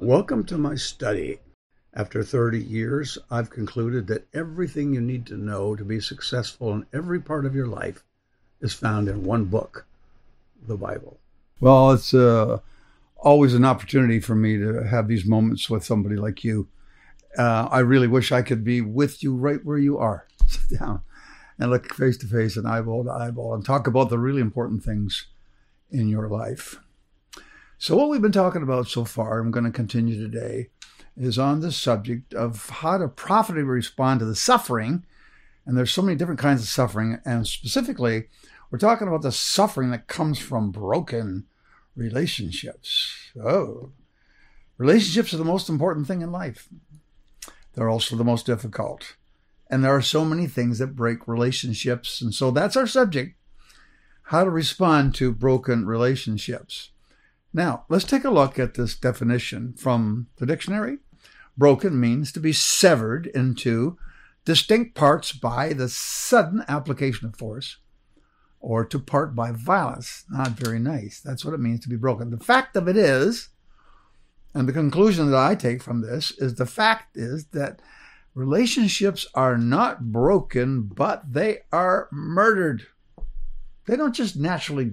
Welcome to my study. After 30 years, I've concluded that everything you need to know to be successful in every part of your life is found in one book, the Bible. Well, it's always an opportunity for me to have these moments with somebody like you. I really wish I could be with you right where you are. Sit down and look face to face and eyeball to eyeball and talk about the really important things in your life. So what we've been talking about so far, I'm going to continue today, is on the subject of how to profitably respond to the suffering. And there's so many different kinds of suffering. And specifically, we're talking about the suffering that comes from broken relationships. Oh, relationships are the most important thing in life. They're also the most difficult. And there are so many things that break relationships. And so that's our subject, how to respond to broken relationships. Now, let's take a look at this definition from the dictionary. Broken means to be severed into distinct parts by the sudden application of force, or to part by violence. Not very nice. That's what it means to be broken. The fact of it is, and the conclusion that I take from this is the fact is that relationships are not broken, but they are murdered. They don't just naturally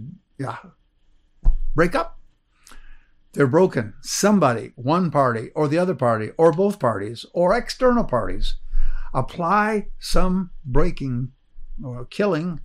break up. They're broken. Somebody, one party or the other party or both parties or external parties apply some breaking or killing,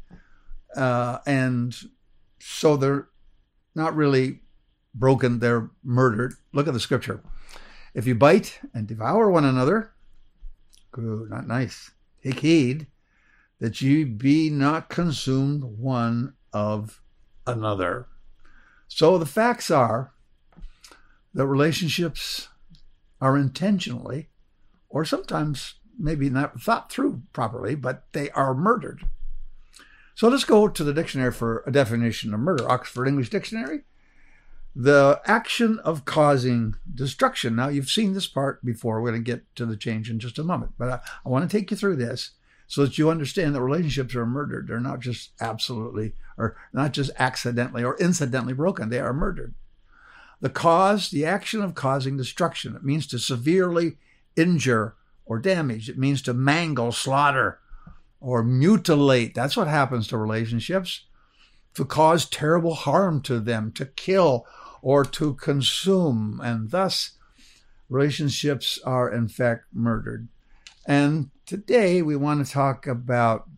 and so they're not really broken, they're murdered. Look at the scripture. If you bite and devour one another, good, not nice. Take heed that ye be not consumed one of another. So the facts are that relationships are intentionally, or sometimes maybe not thought through properly, but they are murdered. So let's go to the dictionary for a definition of murder. Oxford English Dictionary. The action of causing destruction. Now, you've seen this part before. We're going to get to the change in just a moment. But I want to take you through this so that you understand that relationships are murdered. They're not just absolutely, or not just accidentally or incidentally broken. They are murdered. The cause, the action of causing destruction. It means to severely injure or damage. It means to mangle, slaughter, or mutilate. That's what happens to relationships. To cause terrible harm to them, to kill or to consume. And thus, relationships are in fact murdered. And today we want to talk about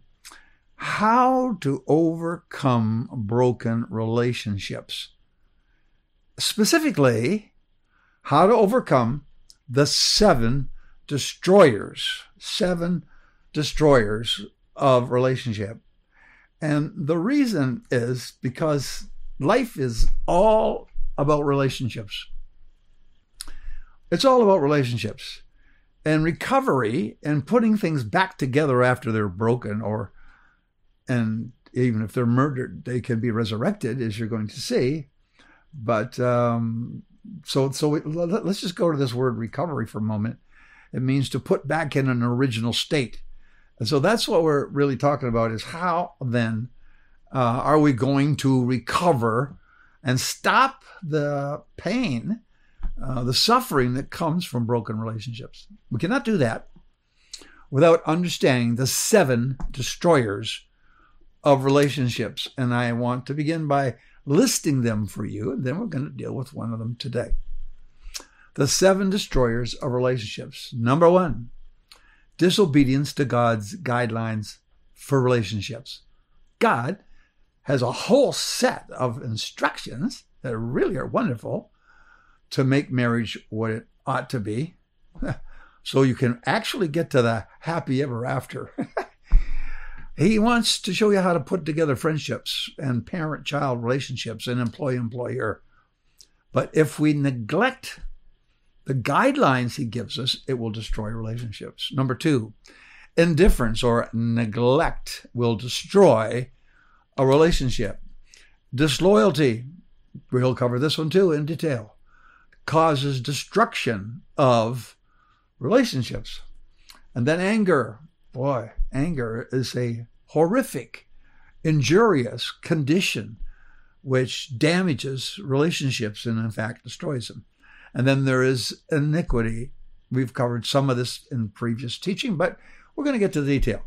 how to overcome broken relationships. Specifically, how to overcome the seven destroyers of relationship. And the reason is because life is all about relationships. It's all about relationships. And recovery and putting things back together after they're broken, and even if they're murdered, they can be resurrected, as you're going to see. But let's just go to this word recovery for a moment. It means to put back in an original state. And so that's what we're really talking about, is how then are we going to recover and stop the pain, the suffering that comes from broken relationships. We cannot do that without understanding the seven destroyers of relationships. And I want to begin by listing them for you, and then we're going to deal with one of them today. The seven destroyers of relationships. Number one, disobedience to God's guidelines for relationships. God has a whole set of instructions that really are wonderful to make marriage what it ought to be, so you can actually get to the happy ever after. He wants to show you how to put together friendships and parent-child relationships and employee-employer. But if we neglect the guidelines he gives us, it will destroy relationships. Number two, indifference or neglect will destroy a relationship. Disloyalty, we'll cover this one too in detail, causes destruction of relationships. And then anger. Boy, anger is a horrific, injurious condition which damages relationships and in fact destroys them. And then there is iniquity. We've covered some of this in previous teaching, but we're going to get to the detail.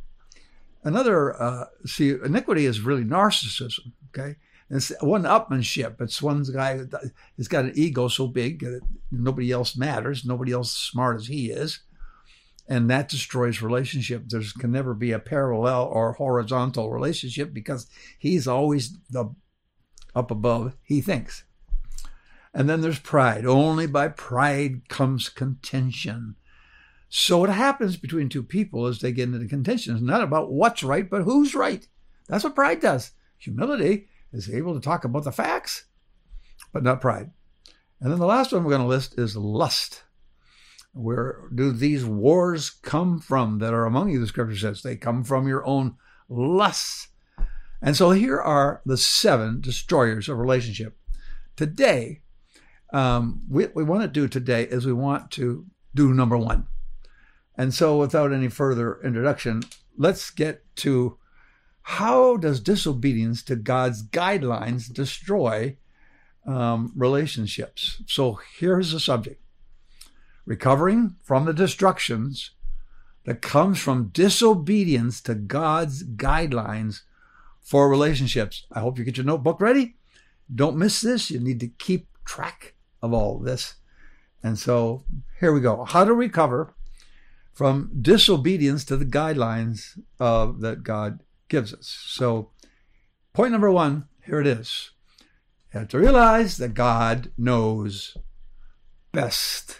Iniquity is really narcissism, okay? It's one-upmanship. It's one guy who's got an ego so big that nobody else matters, nobody else as smart as he is, and that destroys relationship. There can never be a parallel or horizontal relationship because he's always the up above, he thinks. And then there's pride. Only by pride comes contention. So what happens between two people as they get into contention is not about what's right, but who's right. That's what pride does. Humility is able to talk about the facts, but not pride. And then the last one we're going to list is lust. Where do these wars come from that are among you, the scripture says? They come from your own lusts. And so here are the 7 destroyers of relationship. Today, what we want to do today is we want to do number 1. And so without any further introduction, let's get to how does disobedience to God's guidelines destroy relationships? So here's the subject. Recovering from the destructions that comes from disobedience to God's guidelines for relationships. I hope you get your notebook ready. Don't miss this. You need to keep track of all this. And so here we go. How to recover from disobedience to the guidelines that God gives us. So point number 1, here it is. You have to realize that God knows best.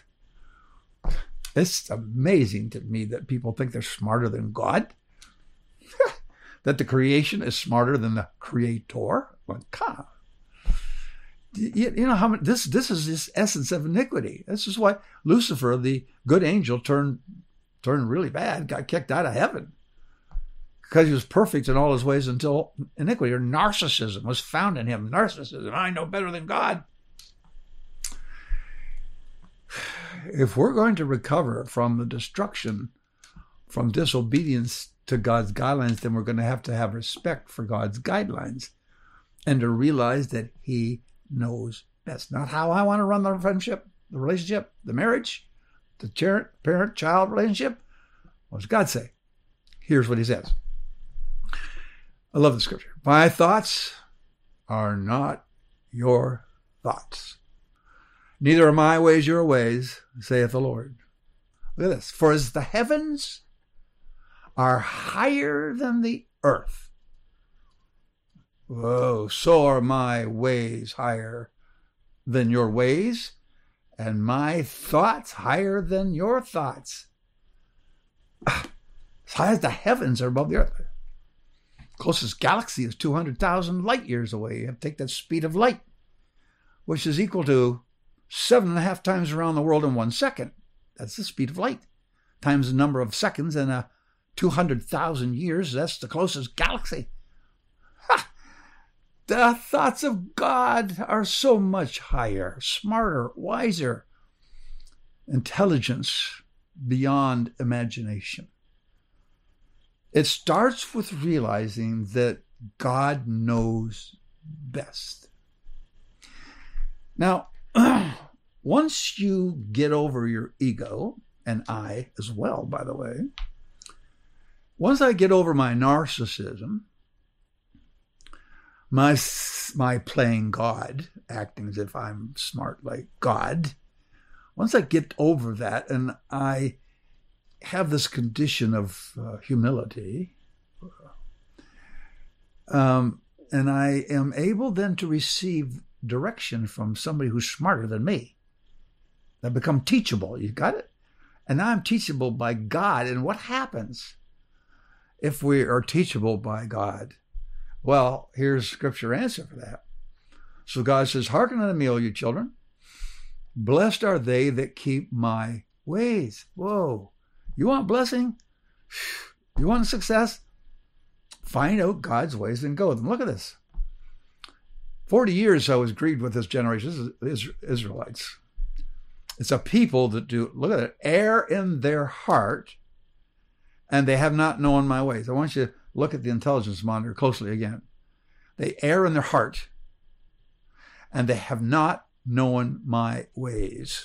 It's amazing to me that people think they're smarter than God, that the creation is smarter than the creator. Well, God. You know how this is this essence of iniquity. This is why Lucifer, the good angel, turned really bad, got kicked out of heaven. Because he was perfect in all his ways until iniquity or narcissism was found in him. Narcissism, I know better than God. If we're going to recover from the destruction, from disobedience to God's guidelines, then we're going to have respect for God's guidelines and to realize that he knows best. Not how I want to run the friendship, the relationship, the marriage, the parent-child relationship. What does God say? Here's what he says. I love the scripture. My thoughts are not your thoughts. Neither are my ways your ways, saith the Lord. Look at this. For as the heavens are higher than the earth, whoa, so are my ways higher than your ways, and my thoughts higher than your thoughts. As high as the heavens are above the earth. Closest galaxy is 200,000 light years away. You have to take that speed of light, which is equal to 7.5 times around the world in 1 second. That's the speed of light. Times the number of seconds in 200,000 years. That's the closest galaxy. Ha! The thoughts of God are so much higher, smarter, wiser. Intelligence beyond imagination. It starts with realizing that God knows best. Now, once you get over your ego, and I as well, by the way, once I get over my narcissism, my playing God, acting as if I'm smart like God, once I get over that and I have this condition of humility, and I am able then to receive direction from somebody who's smarter than me. I become teachable. You got it? And now I'm teachable by God. And what happens if we are teachable by God? Well, here's scripture answer for that. So God says, hearken unto me, O you children. Blessed are they that keep my ways. Whoa. You want blessing? You want success? Find out God's ways and go with them. Look at this. 40 years I was grieved with this generation. This is Israelites. It's a people that do, look at it, err in their heart, and they have not known my ways. I want you to look at the intelligence monitor closely again. They err in their heart, and they have not known my ways.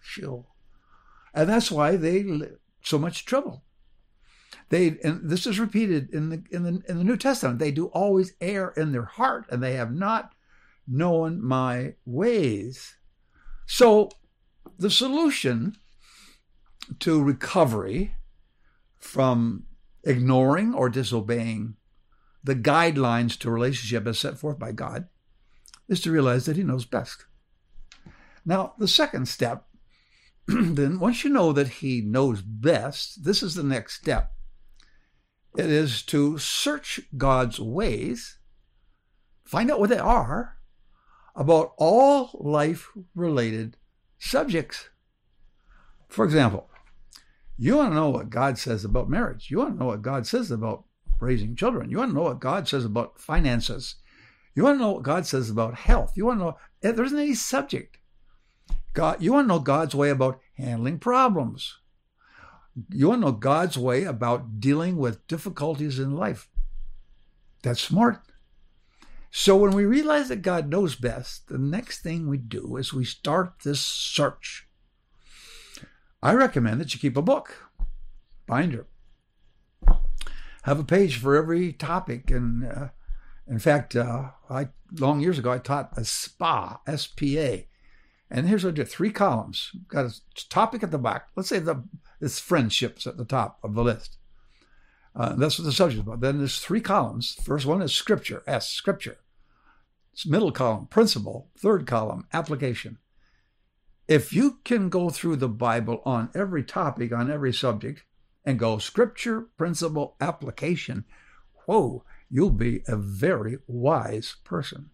Phew. And that's why they so much trouble. And this is repeated in the New Testament. They do always err in their heart, and they have not known my ways. So the solution to recovery from ignoring or disobeying the guidelines to relationship as set forth by God is to realize that he knows best. Now, the second step, then once you know that he knows best, this is the next step. It is to search God's ways, find out what they are, about all life-related subjects. For example, you want to know what God says about marriage. You want to know what God says about raising children. You want to know what God says about finances. You want to know what God says about health. You want to know, there isn't any subject. You want to know God's way about handling problems. You want to know God's way about dealing with difficulties in life. That's smart. So when we realize that God knows best, the next thing we do is we start this search. I recommend that you keep a book, binder. Have a page for every topic. And in fact, long years ago, I taught a SPA, S-P-A. And here's what I did, 3 columns. Got a topic at the back. Let's say it's friendships at the top of the list. That's what the subject is about. Then there's 3 columns. First one is scripture, S, scripture. Middle column, principle. Third column, application. If you can go through the Bible on every topic, on every subject, and go scripture, principle, application, whoa, you'll be a very wise person.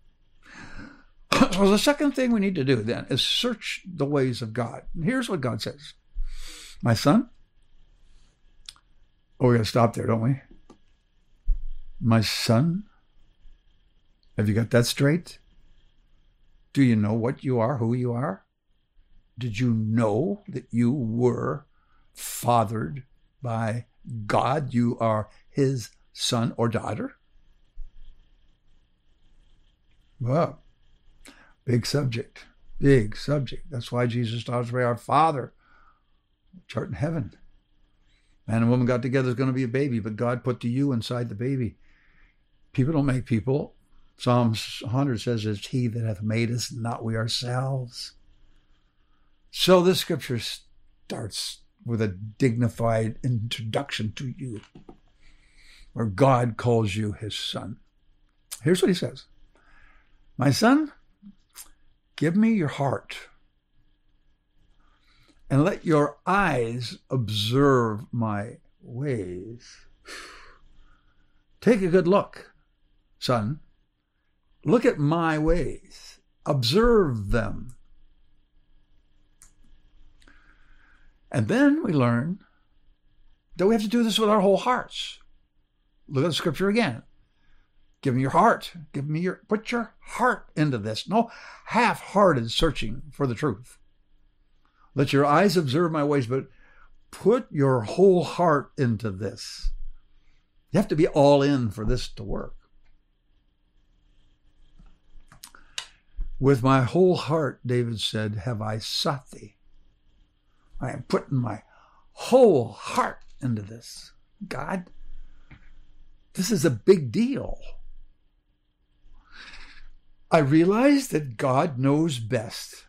So the second thing we need to do then is search the ways of God. And here's what God says. My son, we're going to stop there, don't we? My son, have you got that straight? Do you know what you are, who you are? Did you know that you were fathered by God? You are his son or daughter? Well, big subject. That's why Jesus taught us to pray, our Father, which art in heaven. Man and woman got together, there's going to be a baby, but God put the you inside the baby. People don't make people. Psalms 100 says, it's he that hath made us, not we ourselves. So this scripture starts with a dignified introduction to you, where God calls you his son. Here's what he says. My son, give me your heart and let your eyes observe my ways. Take a good look, son. Look at my ways. Observe them. And then we learn that we have to do this with our whole hearts. Look at the scripture again. Give me your heart. Put your heart into this. No half-hearted searching for the truth. Let your eyes observe my ways, but put your whole heart into this. You have to be all in for this to work. With my whole heart, David said, have I sought thee. I am putting my whole heart into this. God, this is a big deal. I realize that God knows best.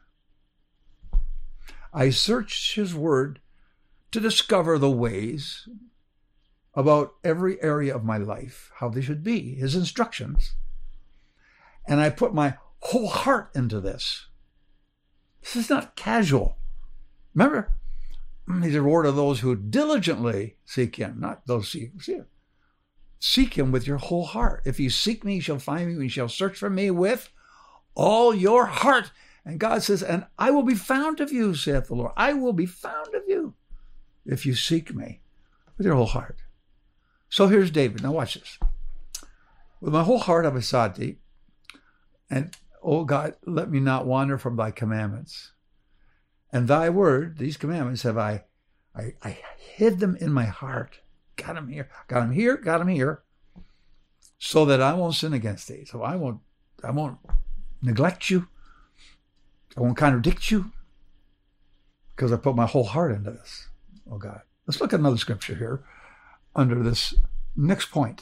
I searched his word to discover the ways about every area of my life, how they should be, his instructions. And I put my whole heart into this. This is not casual. Remember, he's a reward of those who diligently seek him, not those who seek him. Seek him with your whole heart. If you seek me, you shall find me. You shall search for me with all your heart. And God says, and I will be found of you, saith the Lord. I will be found of you if you seek me with your whole heart. So here's David. Now watch this. With my whole heart have I sought thee. And, oh God, let me not wander from thy commandments. And thy word, these commandments, have I hid them in my heart. Got them here, so that I won't sin against thee. So I won't neglect you. I won't contradict you. because I put my whole heart into this. Oh, God. Let's look at another scripture here under this next point.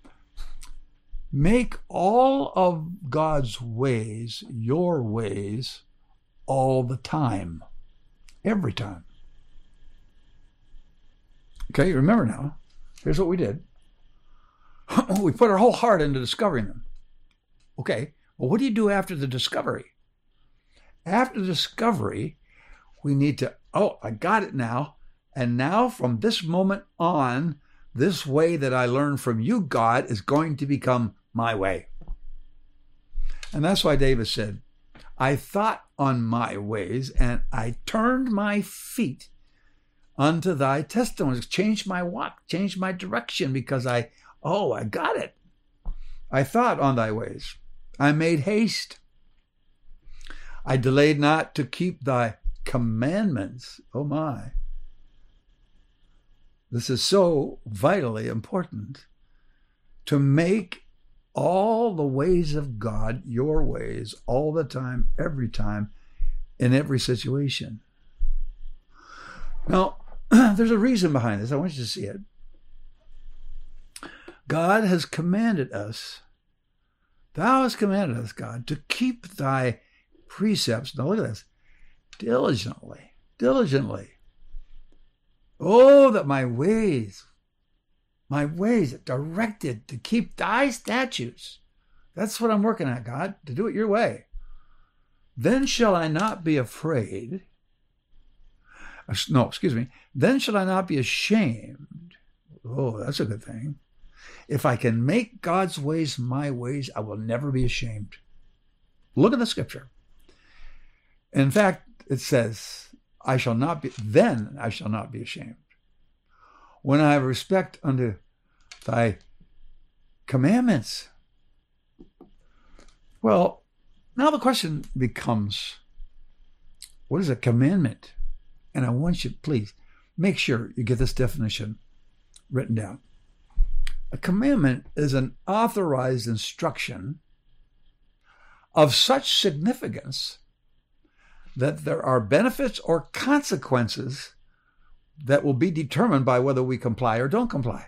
Make all of God's ways your ways all the time, every time. Okay, remember now, here's what we did. We put our whole heart into discovering them. Okay, well, what do you do after the discovery? After the discovery, we need to, I got it now. And now from this moment on, this way that I learned from you, God, is going to become my way. And that's why David said, I thought on my ways, and I turned my feet unto thy testimonies, changed my walk, changed my direction, because I got it. I thought on thy ways. I made haste. I delayed not to keep thy commandments. Oh my. This is so vitally important, to make all the ways of God your ways all the time, every time, in every situation. Now, there's a reason behind this. I want you to see it. God has commanded us, thou hast commanded us, God, to keep thy precepts. Now look at this. Diligently. Oh, that my ways directed to keep thy statutes. That's what I'm working at, God, to do it your way. Then shall I not be afraid. Then shall I not be ashamed. Oh, that's a good thing. If I can make God's ways my ways, I will never be ashamed. Look at the scripture. In fact, it says, I shall not be ashamed. When I have respect unto thy commandments. Well, now the question becomes, what is a commandment? And I want you, please, make sure you get this definition written down. A commandment is an authorized instruction of such significance that there are benefits or consequences that will be determined by whether we comply or don't comply.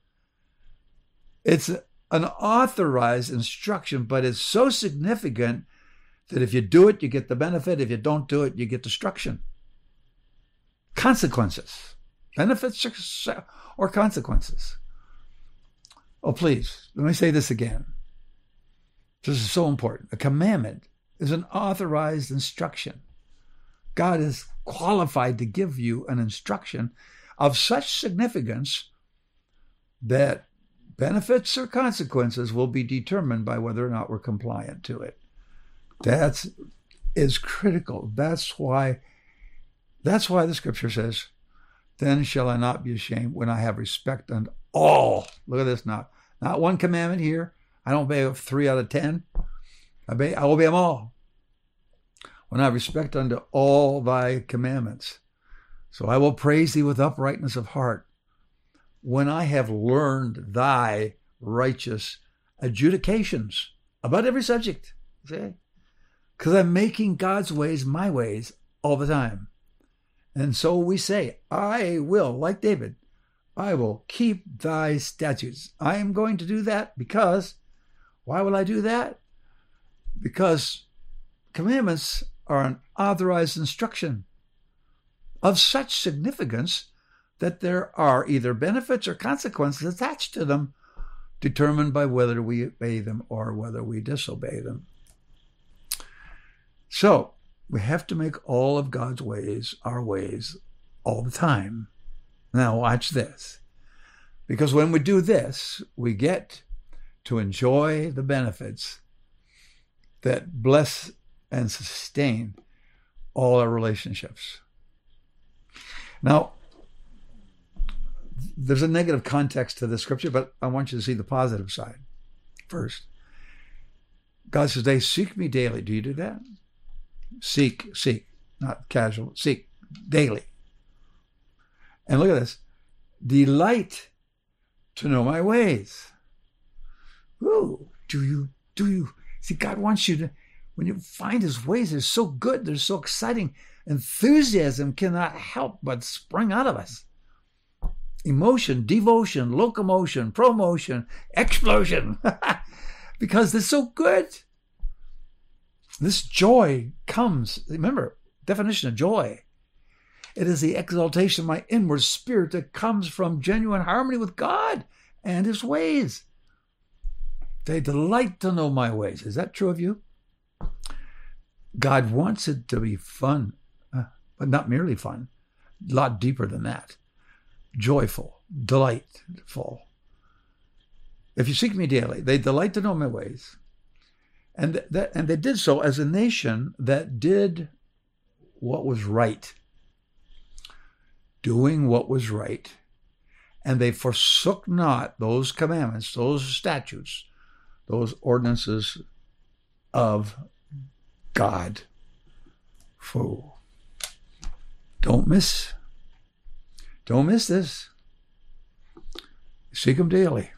It's an authorized instruction, but it's so significant that if you do it, you get the benefit. If you don't do it, you get destruction. Consequences. Benefits or consequences. Oh, please, let me say this again. This is so important. A commandment is an authorized instruction. God is qualified to give you an instruction of such significance that benefits or consequences will be determined by whether or not we're compliant to it. That is critical. That's why the scripture says, then shall I not be ashamed when I have respect unto all. Look at this now. Not one commandment here. I don't obey 3 out of 10. I will obey them all. When I have respect unto all thy commandments. So I will praise thee with uprightness of heart. When I have learned thy righteous adjudications about every subject. See? Because I'm making God's ways my ways all the time. And so we say, I will, like David, I will keep thy statutes. I am going to do that because, why will I do that? Because commandments are an authorized instruction of such significance that there are either benefits or consequences attached to them, determined by whether we obey them or whether we disobey them. So we have to make all of God's ways our ways all the time. Now watch this. Because when we do this, we get to enjoy the benefits that bless and sustain all our relationships. Now, there's a negative context to this scripture, but I want you to see the positive side first. God says, they seek me daily. Do you do that? Seek, not casual, seek daily. And look at this. Delight to know my ways. Ooh, do you? See, God wants you to, when you find his ways, they're so good, they're so exciting. Enthusiasm cannot help but spring out of us. Emotion, devotion, locomotion, promotion, explosion, because they're so good. This joy comes, remember, definition of joy. It is the exaltation of my inward spirit that comes from genuine harmony with God and his ways. They delight to know my ways. Is that true of you? God wants it to be fun, but not merely fun. A lot deeper than that. Joyful, delightful. If you seek me daily, they delight to know my ways. And they did so as a nation that did what was right. Doing what was right. And they forsook not those commandments, those statutes, those ordinances of God. So don't miss this. Seek him daily.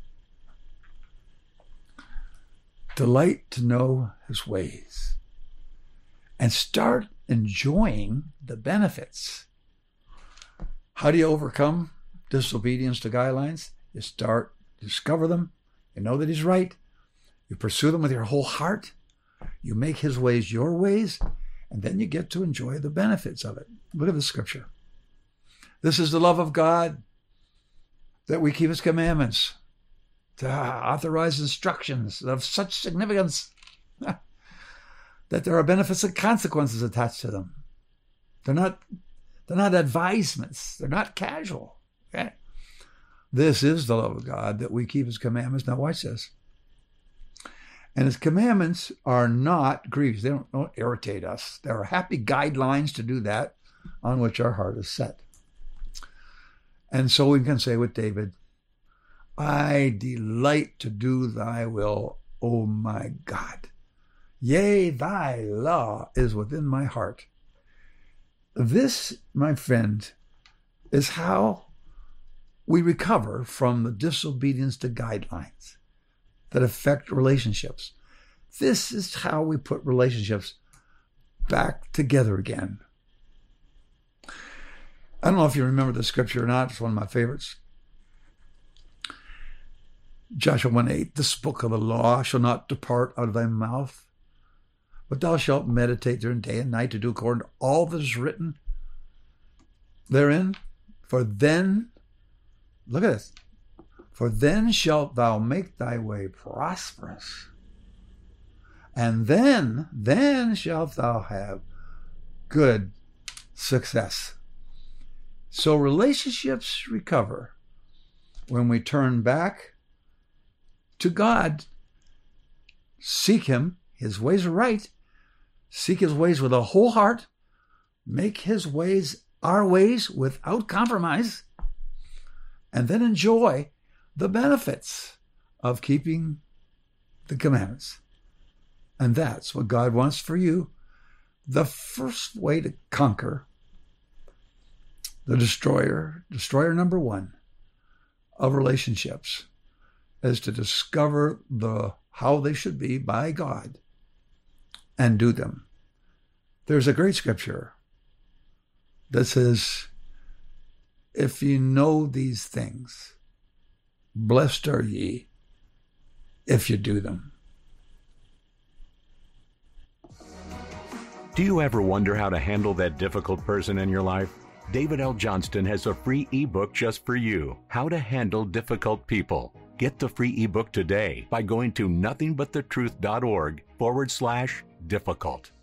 Delight to know his ways. And start enjoying the benefits. How do you overcome disobedience to guidelines? You discover them. You know that he's right. You pursue them with your whole heart. You make his ways your ways. And then you get to enjoy the benefits of it. Look at the scripture. This is the love of God, that we keep his commandments, to authorize instructions of such significance that there are benefits and consequences attached to them. They're not advisements. They're not casual. Okay? This is the love of God, that we keep his commandments. Now watch this. And his commandments are not grievous. They don't irritate us. There are happy guidelines to do that on which our heart is set. And so we can say with David, I delight to do thy will, O my God. Yea, thy law is within my heart. This, my friend, is how we recover from the disobedience to guidelines that affect relationships. This is how we put relationships back together again. I don't know if you remember the scripture or not. It's one of my favorites. Joshua 1:8, this book of the law shall not depart out of thy mouth, but thou shalt meditate therein day and night to do according to all that is written therein. For then, look at this, for then shalt thou make thy way prosperous, and then shalt thou have good success. So relationships recover when we turn back to God, seek him. His ways are right. Seek his ways with a whole heart. Make his ways our ways without compromise. And then enjoy the benefits of keeping the commandments. And that's what God wants for you. The first way to conquer the destroyer number one of relationships, is to discover how they should be by God and do them. There's a great scripture that says, if you know these things, blessed are ye if you do them. Do you ever wonder how to handle that difficult person in your life? David L. Johnston has a free ebook just for you, How to Handle Difficult People. Get the free ebook today by going to nothingbuthetruth.org/difficult.